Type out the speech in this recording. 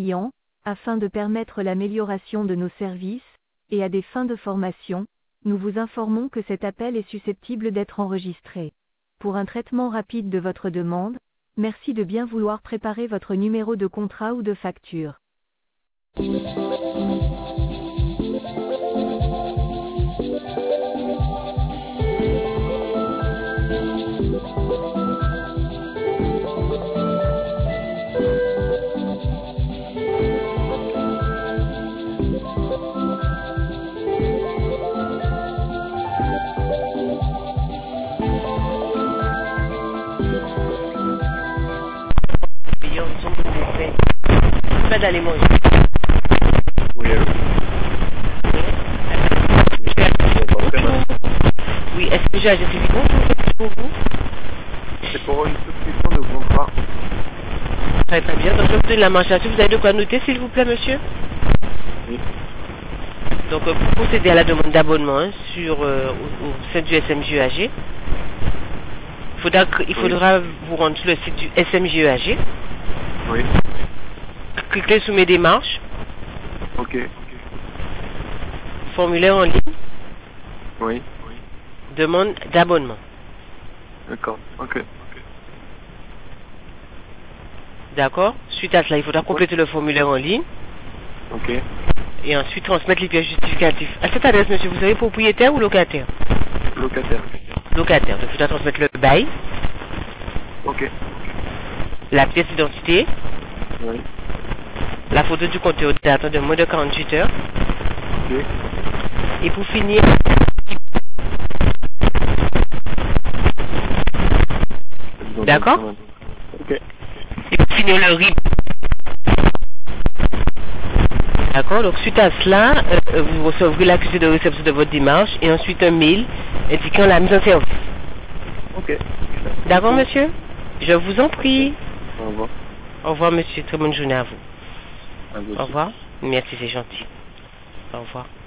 clients, afin de permettre l'amélioration de nos services, et à des fins de formation, nous vous informons que cet appel est susceptible d'être enregistré. Pour un traitement rapide de votre demande, merci de bien vouloir préparer votre numéro de contrat ou de facture. Pas d'aller manger. Oui, allô? Oui, est-ce que j'ai suffit pour vous? C'est pour une souscription de contrat. Très très bien, donc je vous donne la manche là-dessus. Vous avez de quoi noter s'il vous plaît, monsieur? Oui. Donc pour procéder à la demande d'abonnement sur au sein du SMJEAG, il faudra vous rendre sur le site du SMJEAG. Oui. Cliquez sur mes démarches. Ok. Formulaire en ligne. Oui. Demande d'abonnement. D'accord. Ok. D'accord. Suite à cela, il faudra compléter le formulaire en ligne. Ok. Et ensuite transmettre les pièces justificatives. À cette adresse, monsieur, vous savez propriétaire ou locataire? Locataire. Locataire. Donc il faudra transmettre le bail. Ok. La pièce d'identité. Oui. La photo du compte datant de moins de 48 heures. Ok. Et pour finir, d'accord? Ok. Et pour finir le RIB. D'accord? Donc suite à cela, vous recevrez l'accusé de réception de votre démarche et ensuite un mail indiquant la mise en service. Ok. D'accord, monsieur? Je vous en prie. Au revoir. Au revoir, monsieur. Très bonne journée à vous. À vous Au aussi. revoir. Merci, c'est gentil. Au revoir.